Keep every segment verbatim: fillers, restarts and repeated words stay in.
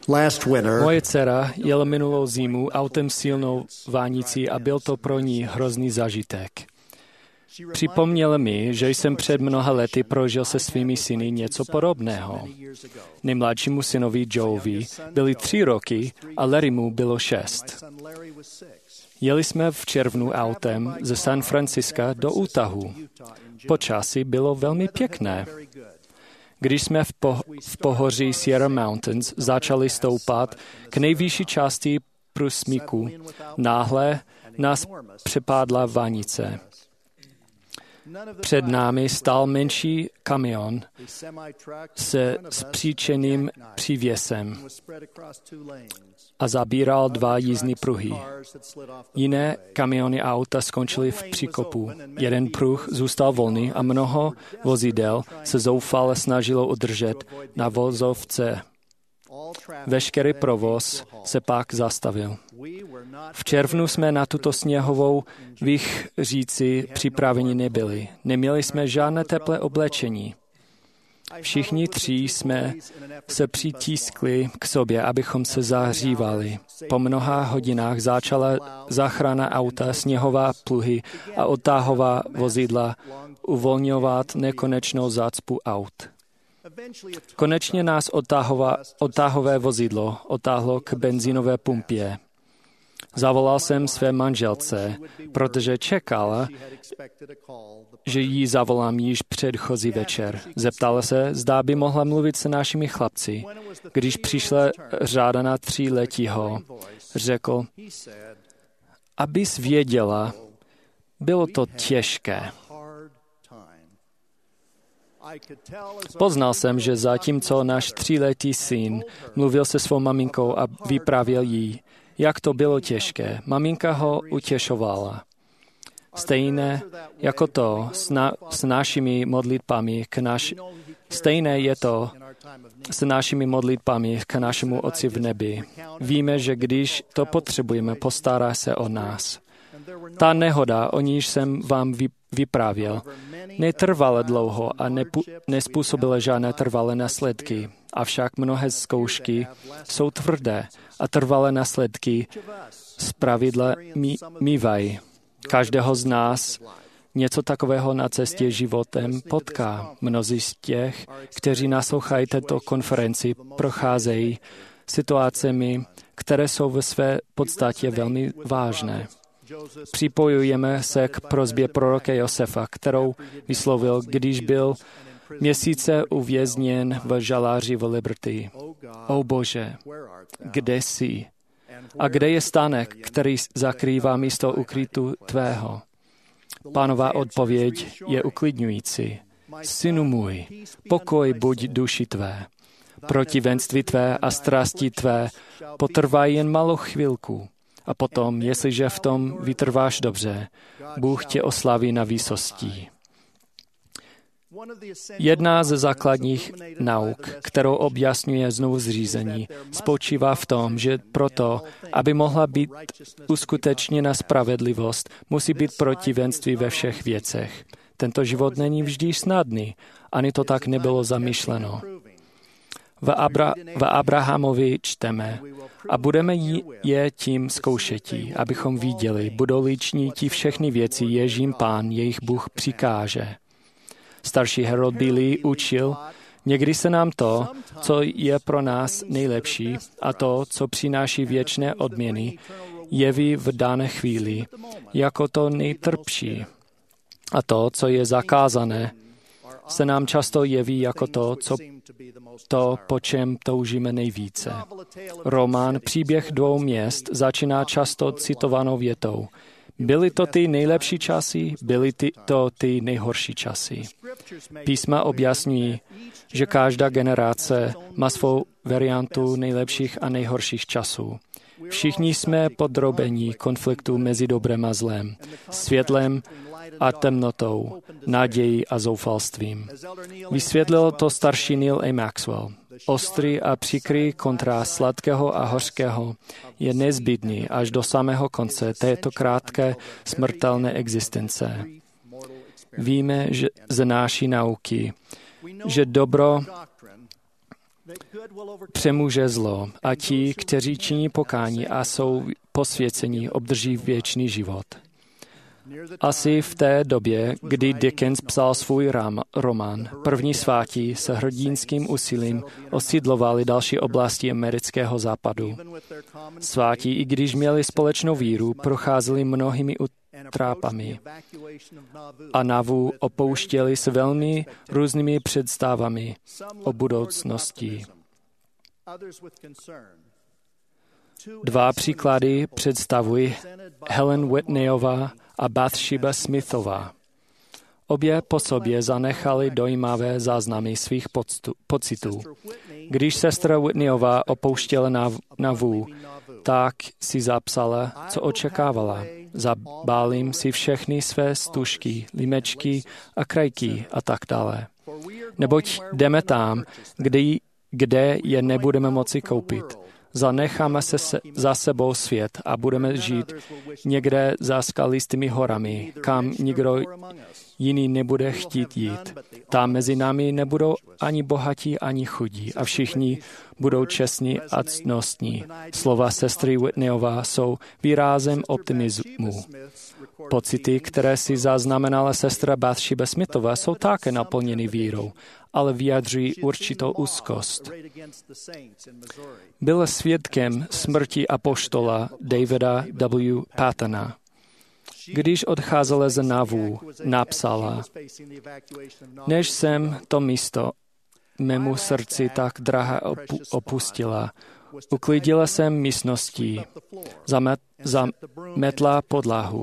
Last winter, Moje dcera jela minulou zimu autem silnou vánicí a byl to pro ní hrozný zážitek. Připomněla mi, že jsem před mnoha lety prožil se svými syny něco podobného. Nejmladšímu synovi Joeovi byly tři roky a Larrymu bylo šest. Jeli jsme v červnu autem ze San Francisca do Utahu. Počasí bylo velmi pěkné. Když jsme v, po- v pohoří Sierra Mountains začali stoupat k nejvyšší části průsmyku, náhle nás přepádla vanice. Před námi stál menší kamion se spříčeným přívěsem a zabíral dva jízdní pruhy. Jiné kamiony a auta skončily v příkopu. Jeden pruh zůstal volný a mnoho vozidel se zoufale snažilo udržet na vozovce. Veškerý provoz se pak zastavil. V červnu jsme na tuto sněhovou výchříci připraveni nebyli. Neměli jsme žádné teplé oblečení. Všichni tři jsme se přitiskli k sobě, abychom se zahřívali. Po mnoha hodinách začala záchrana auta, sněhová pluhy a odtahová vozidla uvolňovat nekonečnou zácpu aut. Konečně nás odtahova, odtahové vozidlo odtáhlo k benzínové pumpě. Zavolal jsem své manželce, protože čekala, že jí zavolám již předchozí večer. Zeptala se, zda by mohla mluvit se našimi chlapci. Když přišla řáda na tříletího, řekl, abys věděla, bylo to těžké. Poznal jsem, že zatímco náš tříletý syn mluvil se svou maminkou a vyprávěl jí, jak to bylo těžké, maminka ho utěšovala. Stejné jako to s, na, s našimi modlitbami k naš, stejné je to s našimi modlitbami k našemu Otci v nebi. Víme, že když to potřebujeme, postará se o nás. Ta nehoda, o níž jsem vám vyprávěl, netrvala dlouho a nepu, nespůsobila žádné trvalé následky. Avšak mnohé zkoušky jsou tvrdé a trvalé následky zpravidla mívají. Každého z nás něco takového na cestě životem potká. Mnozí z těch, kteří naslouchají této konferenci, procházejí situacemi, které jsou ve své podstatě velmi vážné. Připojujeme se k prosbě proroka Josefa, kterou vyslovil, když byl měsíce uvězněn v žaláři v Liberty. O Bože, kde jsi? A kde je stánek, který zakrývá místo ukrytu tvého? Pánová odpověď je uklidňující. Synu můj, pokoj buď duši tvé. Protivenství tvé a strasti tvé potrvají jen malou chvilku. A potom, jestliže v tom vytrváš dobře, Bůh tě oslaví na výsostí. Jedna ze základních nauk, kterou objasňuje znovu zřízení, spočívá v tom, že proto, aby mohla být uskutečněna spravedlivost, musí být protivenství ve všech věcech. Tento život není vždy snadný, ani to tak nebylo zamýšleno. V, Abra- v Abrahamovi čteme, a budeme je tím zkoušetí, abychom viděli, budou-li činiti všechny věci, jež jim Pán, jejich Bůh přikáže. Starší Harold Bailey učil, někdy se nám to, co je pro nás nejlepší a to, co přináší věčné odměny, jeví v dané chvíli jako to nejtrpší. A to, co je zakázané, se nám často jeví jako to, co to, po čem toužíme nejvíce. Román Příběh dvou měst začíná často citovanou větou. Byly to ty nejlepší časy, byly ty, to ty nejhorší časy. Písma objasňují, že každá generace má svou variantu nejlepších a nejhorších časů. Všichni jsme podrobení konfliktu mezi dobrem a zlem, světlem a temnotou, nadějí a zoufalstvím. Vysvětlil to starší Neil A. Maxwell. Ostrý a příkrý kontrast sladkého a hořkého je nezbytný až do samého konce této krátké smrtelné existence. Víme že z naší nauky, že dobro přemůže zlo a ti, kteří činí pokání a jsou posvěcení, obdrží věčný život. Asi v té době, kdy Dickens psal svůj rám, román, první svátí se hrdinským úsilím osídlovali další oblasti amerického západu. Svátí, i když měli společnou víru, procházeli mnohými utrápami a Nauvoo opouštěli s velmi různými představami o budoucnosti. Dva příklady představují Helen Whitneyová a Bathsheba Smithová. Obě po sobě zanechali dojímavé záznamy svých poctu, pocitů. Když sestra Whitneyová opouštěla Nauvoo, tak si zapsala, co očekávala. Zabálím si všechny své stužky, límečky a krajky a tak dále. Neboť jdeme tam, kde, kde je nebudeme moci koupit. Zanecháme se, se za sebou svět a budeme žít někde za skalistými horami, kam nikdo jiný nebude chtít jít. Tam mezi námi nebudou ani bohatí, ani chudí a všichni budou čestní a ctnostní. Slova sestry Whitneyová jsou výrazem optimismu. Pocity, které si zaznamenala sestra Bathsheba Smithová, jsou také naplněny vírou, ale vyjadřují určitou úzkost. Byla svědkem smrti apoštola Davida W. Pattona. Když odcházela z Nauvoo, napsala: Než jsem to místo mému srdci tak drahé opu- opustila, uklidila jsem místností, zamet, zametla podlahu.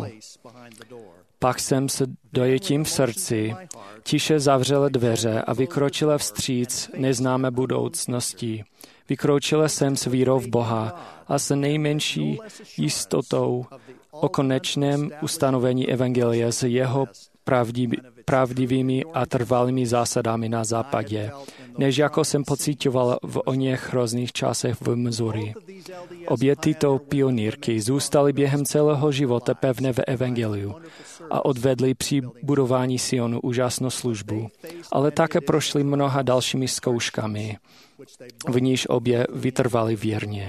Pak jsem s dojetím v srdci tiše zavřela dveře a vykročila vstříc neznámé budoucnosti. Vykročila jsem s vírou v Boha a s nejmenší jistotou o konečném ustanovení evangelia s jeho pravdivý, pravdivými a trvalými zásadami na západě, než jako jsem pocitoval v oněch hrozných časech v Missouri. Obě tyto pionýrky zůstaly během celého života pevné v evangeliu a odvedly při budování Sionu úžasnou službu, ale také prošly mnoha dalšími zkouškami, v níž obě vytrvaly věrně.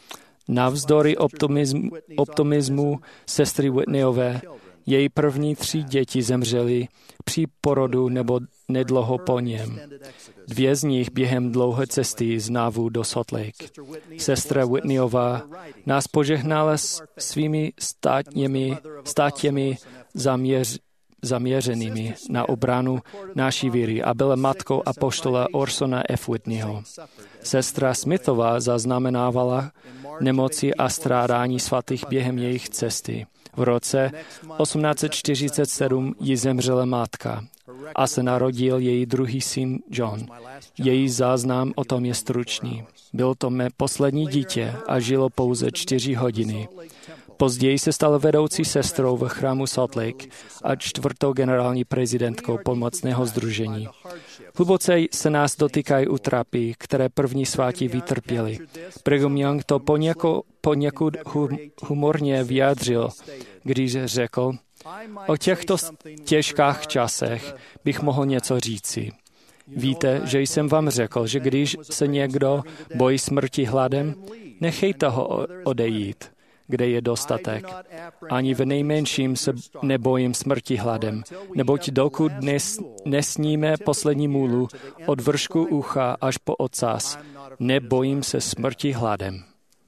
Navzdory optimismu, optimismu sestry Whitneyové, její první tři děti zemřely při porodu nebo nedlouho po něm. Dvě z nich během dlouhé cesty z Nauvoo do Salt Lake. Sestra Whitneyová nás požehnala svými státěmi, státěmi zaměř, zaměřenými na obranu naší víry a byla matkou apoštola Orsona F. Whitneyho. Sestra Smithová zaznamenávala nemoci a strádání svatých během jejich cesty. V roce osmnáct set čtyřicet sedm jí zemřela matka a se narodil její druhý syn John. Její záznam o tom je stručný. Bylo to mé poslední dítě a žilo pouze čtyři hodiny. Později se stala vedoucí sestrou v chrámu Salt Lake a čtvrtou generální prezidentkou pomocného sdružení. Hluboce se nás dotýkají útrapy, které první svátí vytrpěli. Brigham Young to poněko, poněkud humorně vyjádřil, když řekl: o těchto těžkých časech bych mohl něco říci. Víte, že jsem vám řekl, že když se někdo bojí smrti hladem, nechejte ho odejít, kde je dostatek. Ani v nejmenším se nebojím smrti hladem, neboť dokud nes, nesníme poslední můlu od vršku ucha až po ocas, nebojím se smrti hladem.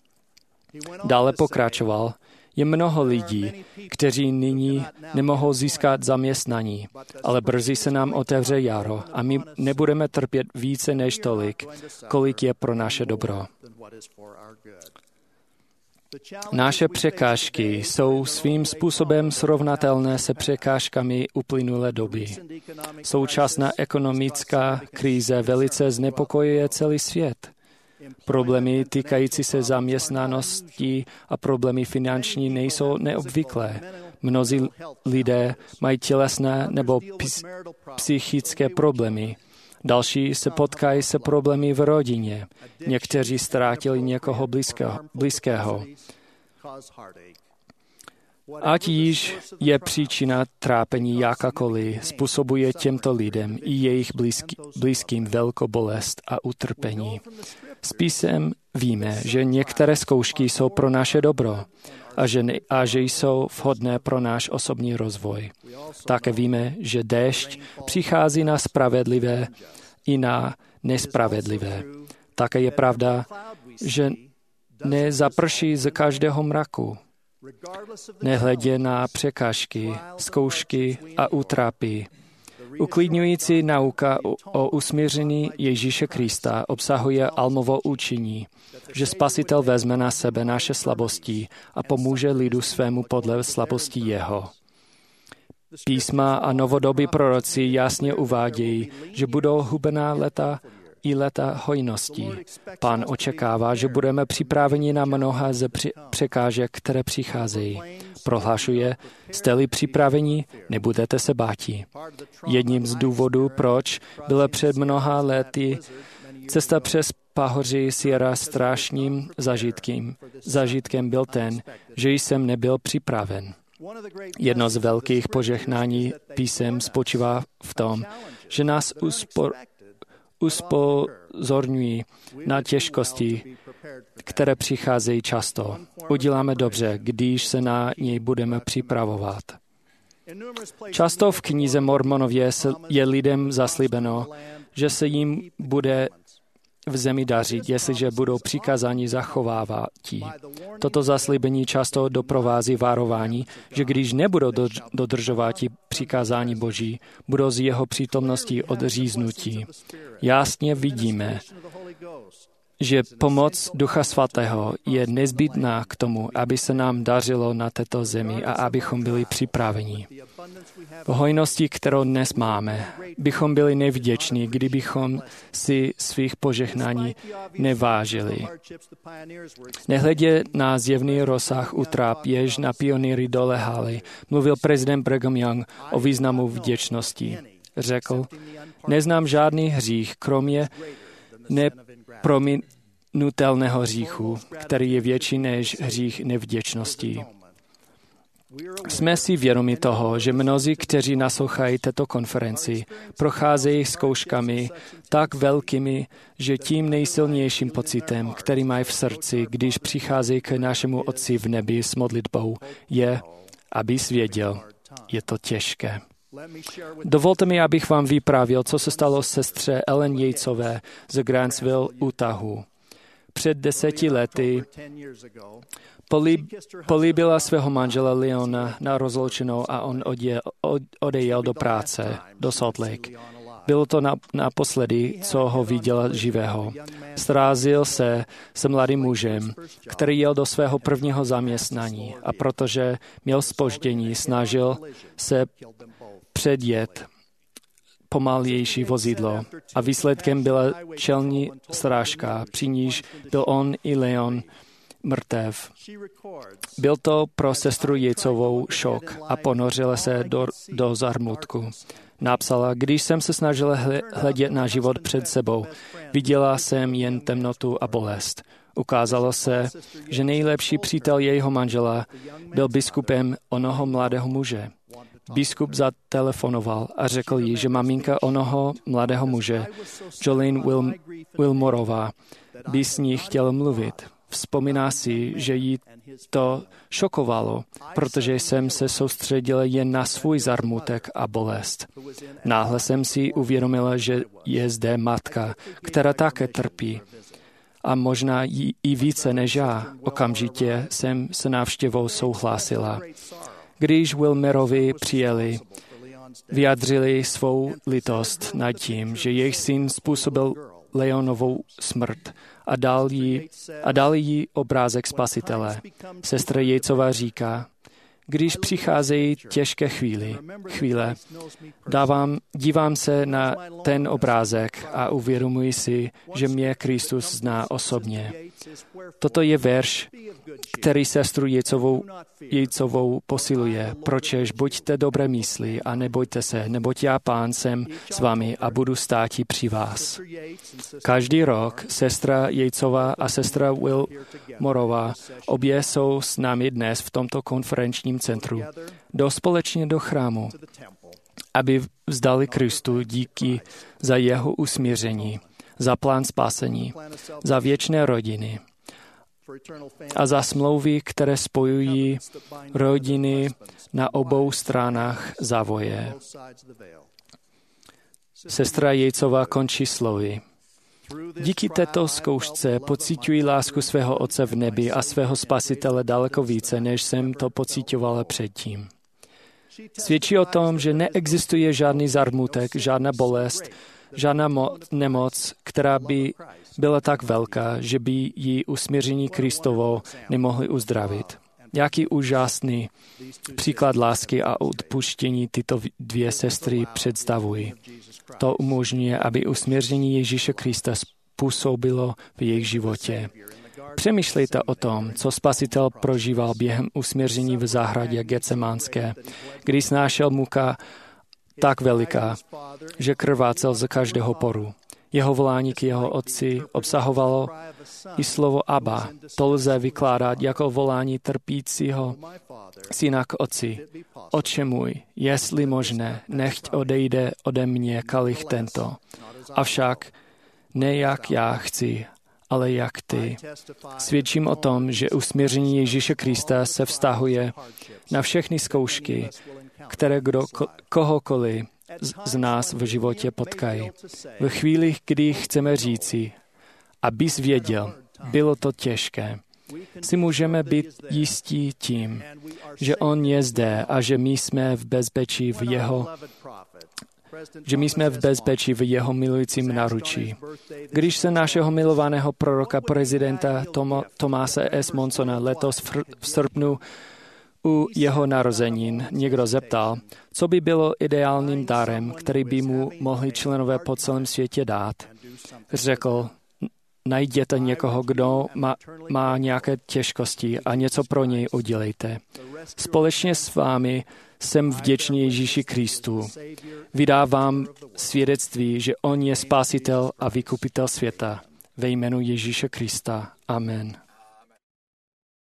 Dále pokračoval: je mnoho lidí, kteří nyní nemohou získat zaměstnání, ale brzy se nám otevře jaro a my nebudeme trpět více než tolik, kolik je pro naše dobro. Naše překážky jsou svým způsobem srovnatelné se překážkami uplynulé doby. Současná ekonomická krize velice znepokojuje celý svět. Problémy týkající se zaměstnanosti a problémy finanční nejsou neobvyklé. Mnozí lidé mají tělesné nebo psychické problémy. Další se potkají se problémy v rodině. Někteří ztrátili někoho blízkého. blízkého. Ať již je příčina trápení jakákoliv, způsobuje těmto lidem i jejich blízky, blízkým velkou bolest a utrpení. S písem víme, že některé zkoušky jsou pro naše dobro a že, ne, a že jsou vhodné pro náš osobní rozvoj. Také víme, že déšť přichází na spravedlivé i na nespravedlivé. Také je pravda, že nezaprší z každého mraku. Nehledě na překážky, zkoušky a útrapy. Uklidňující nauka o usmíření Ježíše Krista obsahuje almovo učení, že Spasitel vezme na sebe naše slabosti a pomůže lidu svému podle slabosti jeho. Písma a novodobí proroci jasně uvádějí, že budou hubená léta i léta hojnosti. Pán očekává, že budeme připraveni na mnoha ze překážek, které přicházejí. Prohlašuje, jste-li připraveni, nebudete se báti. Jedním z důvodů, proč byla před mnoha lety cesta přes pahoří Sierra strašným zažitkem, zažitkem byl ten, že jsem nebyl připraven. Jedno z velkých požehnání písem spočívá v tom, že nás uspor, uspozorňují na těžkosti, které přicházejí často. Uděláme dobře, když se na něj budeme připravovat. Často v knize Mormonově je lidem zaslíbeno, že se jim bude v zemi dařit, jestliže budou přikázáni zachovávat. Toto zaslíbení často doprovází varování, že když nebudou dodržovat přikázání Boží, budou z jeho přítomnosti odříznutí. Jasně vidíme, že pomoc Ducha Svatého je nezbytná k tomu, aby se nám dařilo na této zemi a abychom byli připraveni. V hojnosti, kterou dnes máme, bychom byli nevděční, kdybychom si svých požehnání nevážili. Nehledě na zjevný rozsah útrap, jež na pionýry dolehali, mluvil prezident Brigham Young o významu vděčnosti. Řekl, neznám žádný hřích, kromě neprominutelného hříchu, který je větší než hřích nevděčnosti. Jsme si vědomi toho, že mnozí, kteří naslouchají této konferenci, procházejí zkouškami tak velkými, že tím nejsilnějším pocitem, který mají v srdci, když přicházejí k našemu Otci v nebi s modlitbou, je, aby věděl, je to těžké. Dovolte mi, abych vám vyprávěl, co se stalo sestře Ellen Yatesové z Grantsville, Utahu. Před deseti lety políb, políbila svého manžela Leona na rozloučenou a on odjel, od, odejel do práce, do Salt Lake. Bylo to na, naposledy, co ho viděla živého. Srazil se s mladým mužem, který jel do svého prvního zaměstnání a protože měl zpoždění, snažil se předjet pomalější vozidlo a výsledkem byla čelní srážka, při níž byl on i Leon mrtev. Byl to pro sestru Yatesovou šok a ponořila se do, do zarmutku. Napsala, když jsem se snažila hledět na život před sebou, viděla jsem jen temnotu a bolest. Ukázalo se, že nejlepší přítel jejího manžela byl biskupem onoho mladého muže. Biskup zatelefonoval a řekl jí, že maminka onoho mladého muže, Jolene Wil- Wilmorová, by s ní chtěla mluvit. Vzpomíná si, že jí to šokovalo, protože jsem se soustředila jen na svůj zarmutek a bolest. Náhle jsem si uvědomila, že je zde matka, která také trpí. A možná jí i více než já. Okamžitě jsem se návštěvou souhlasila. Když Wilmerovi přijeli, vyjadřili svou litost nad tím, že jejich syn způsobil Leonovou smrt a dal jí, a dal jí obrázek Spasitele. Sestra Yatesová říká, když přicházejí těžké chvíli, chvíle, dávám, dívám se na ten obrázek a uvědomuji si, že mě Kristus zná osobně. Toto je verš, který sestru Jejcovou, Jejcovou posiluje. Pročež buďte dobré mysli a nebojte se, neboť já, Pán, jsem s vámi a budu státi při vás. Každý rok sestra Jejcová a sestra Wilmorová obě jsou s námi dnes v tomto konferenčním centru. Jdou společně do chrámu, aby vzdali Kristu díky za jeho usmíření, za plán spásení, za věčné rodiny a za smlouvy, které spojují rodiny na obou stranách závoje. Sestra Jejcová končí slovy. Díky této zkoušce pociťuji lásku svého Otce v nebi a svého Spasitele daleko více, než jsem to pociťovala předtím. Svědčí o tom, že neexistuje žádný zarmutek, žádná bolest, žádná mo- nemoc, která by byla tak velká, že by ji usmíření Kristovo nemohli uzdravit. Jaký úžasný příklad lásky a odpuštění tyto dvě sestry představují. To umožňuje, aby usmíření Ježíše Krista způsobilo v jejich životě. Přemýšlejte o tom, co Spasitel prožíval během usmíření v zahradě Getsemánské, kdy snášel muka tak veliká, že krvácel z každého poru. Jeho volání k jeho otci obsahovalo i slovo Abba. To lze vykládat jako volání trpícího syna k otci. Otče můj, jestli možné, nechť odejde ode mě kalich tento. Avšak ne jak já chci, ale jak ty. Svědčím o tom, že usmíření Ježíše Krista se vztahuje na všechny zkoušky, které kdo, kohokoliv z nás v životě potkají. V chvílích, kdy chceme říci, abys věděl, bylo to těžké, si můžeme být jistí tím, že on je zde a že my jsme v bezpečí v jeho že my jsme v bezpečí v jeho milujícím náručí. Když se našeho milovaného proroka prezidenta Tom- Tomáse S. Monsona letos v, v srpnu u jeho narozenin někdo zeptal, co by bylo ideálním darem, který by mu mohli členové po celém světě dát. Řekl, najděte někoho, kdo má, má nějaké těžkosti a něco pro něj udělejte. Společně s vámi jsem vděčný Ježíši Kristu. Vydávám svědectví, že on je spasitel a vykupitel světa. Ve jménu Ježíše Krista. Amen.